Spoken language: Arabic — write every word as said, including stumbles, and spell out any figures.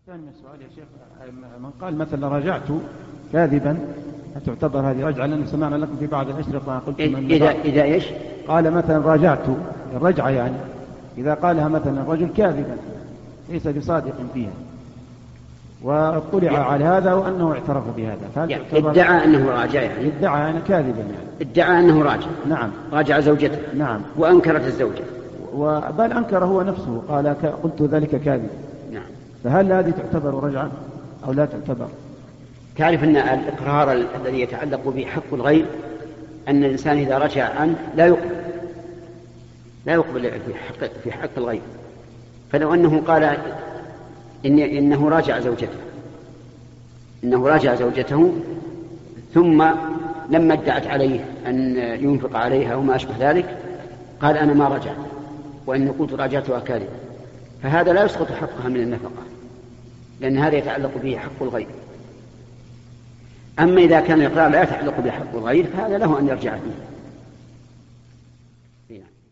ثاني السؤال يا شيخ، من قال مثلا رجعت كاذبا تعتبر هذه رجعة؟ لأن سمعنا لكم في بعض الأشرطة قلتم إذا إذا إيش قال مثلا راجعت الرجعة، يعني إذا قالها مثلا الرجل كاذبا ليس بصادق فيها واطلع يعني على هذا وأنه اعترف بهذا، فهل يعني ادعى أنه راجع، يعني ادعى أنا كاذبا، يعني ادعى أنه راجع. نعم، راجع زوجته. نعم، وأنكرت الزوجة، بل أنكر هو نفسه، قال قلت ذلك كاذب. نعم. فهل هذه تعتبر رجعة أو لا تعتبر؟ تعرف أن الإقرار الذي يتعلق به حق الغير أن الإنسان إذا رجع عنه لا يقبل لا يقبل في حق, في حق الغير. فلو أنه قال إن إنه راجع زوجته إنه راجع زوجته ثم لما ادعت عليه أن ينفق عليها وما أشبه ذلك قال أنا ما رجعت وإن كنت راجعتها كاذبا، فهذا لا يسقط حقها من النفقة، لأن هذا يتعلق به حق الغير. أما إذا كان الإقرار لا يتعلق بحق الغير فهذا له أن يرجع فيه.